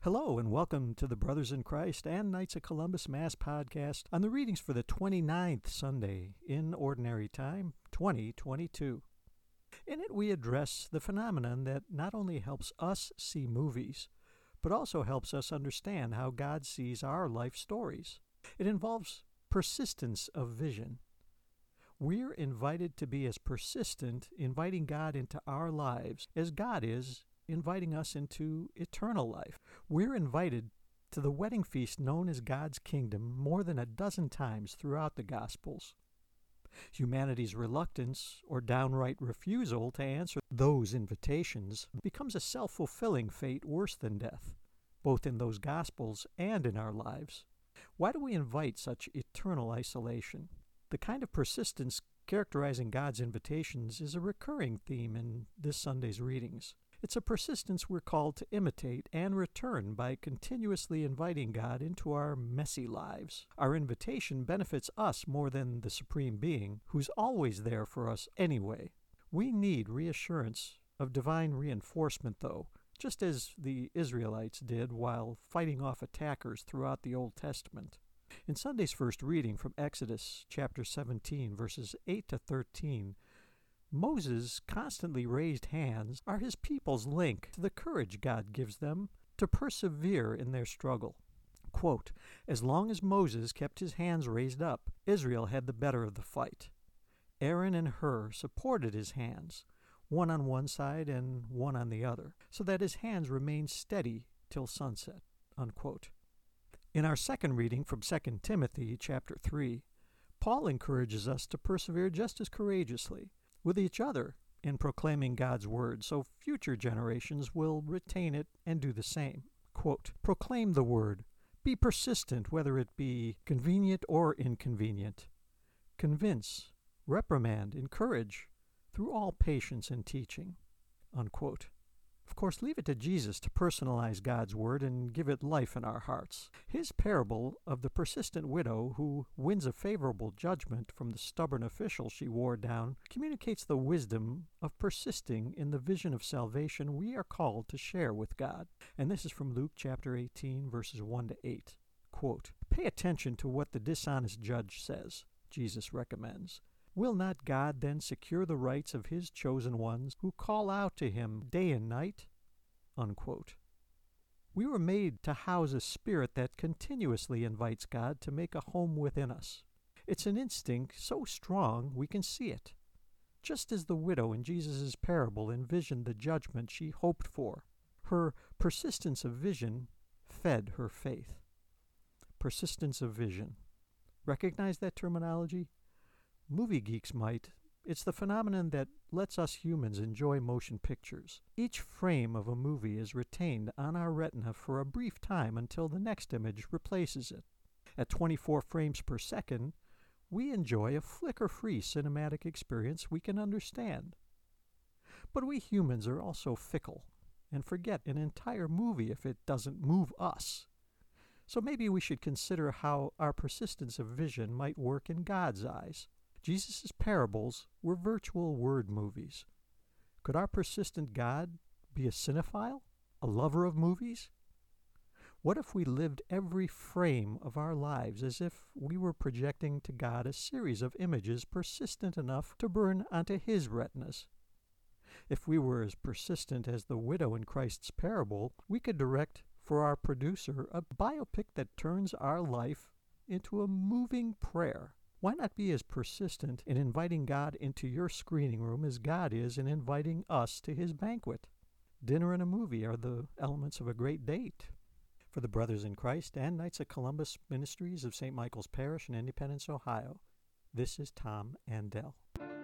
Hello and welcome to the Brothers in Christ and Knights of Columbus Mass podcast on the readings for the 29th Sunday in Ordinary Time, 2022. In it we address the phenomenon that not only helps us see movies, but also helps us understand how God sees our life stories. It involves persistence of vision. We're invited to be as persistent, inviting God into our lives as God is inviting us into eternal life. We're invited to the wedding feast known as God's kingdom more than a dozen times throughout the Gospels. Humanity's reluctance or downright refusal to answer those invitations becomes a self-fulfilling fate worse than death, both in those Gospels and in our lives. Why do we invite such eternal isolation? The kind of persistence characterizing God's invitations is a recurring theme in this Sunday's readings. It's a persistence we're called to imitate and return by continuously inviting God into our messy lives. Our invitation benefits us more than the Supreme Being, who's always there for us anyway. We need reassurance of divine reinforcement, though, just as the Israelites did while fighting off attackers throughout the Old Testament. In Sunday's first reading from Exodus chapter 17, verses 8 to 13, Moses' constantly raised hands are his people's link to the courage God gives them to persevere in their struggle. Quote, "As long as Moses kept his hands raised up, Israel had the better of the fight. Aaron and Hur supported his hands, one on one side and one on the other, so that his hands remained steady till sunset." Unquote. In our second reading from 2 Timothy chapter 3, Paul encourages us to persevere just as courageously with each other in proclaiming God's word, so future generations will retain it and do the same. Quote, "Proclaim the word. Be persistent, whether it be convenient or inconvenient. Convince, reprimand, encourage, through all patience and teaching." Unquote. Of course, leave it to Jesus to personalize God's word and give it life in our hearts. His parable of the persistent widow who wins a favorable judgment from the stubborn official she wore down communicates the wisdom of persisting in the vision of salvation we are called to share with God. And this is from Luke chapter 18, verses 1 to 8. Quote, "Pay attention to what the dishonest judge says," Jesus recommends. "Will not God then secure the rights of his chosen ones who call out to him day and night?" Unquote. We were made to house a spirit that continuously invites God to make a home within us. It's an instinct so strong we can see it, just as the widow in Jesus' parable envisioned the judgment she hoped for. Her persistence of vision fed her faith. Persistence of vision. Recognize that terminology? Movie geeks might. It's the phenomenon that lets us humans enjoy motion pictures. Each frame of a movie is retained on our retina for a brief time until the next image replaces it. At 24 frames per second, we enjoy a flicker-free cinematic experience we can understand. But we humans are also fickle and forget an entire movie if it doesn't move us. So maybe we should consider how our persistence of vision might work in God's eyes. Jesus' parables were virtual word movies. Could our persistent God be a cinephile, a lover of movies? What if we lived every frame of our lives as if we were projecting to God a series of images persistent enough to burn onto his retinas? If we were as persistent as the widow in Christ's parable, we could direct for our producer a biopic that turns our life into a moving prayer. Why not be as persistent in inviting God into your screening room as God is in inviting us to his banquet? Dinner and a movie are the elements of a great date. For the Brothers in Christ and Knights of Columbus Ministries of St. Michael's Parish in Independence, Ohio, this is Tom Andel.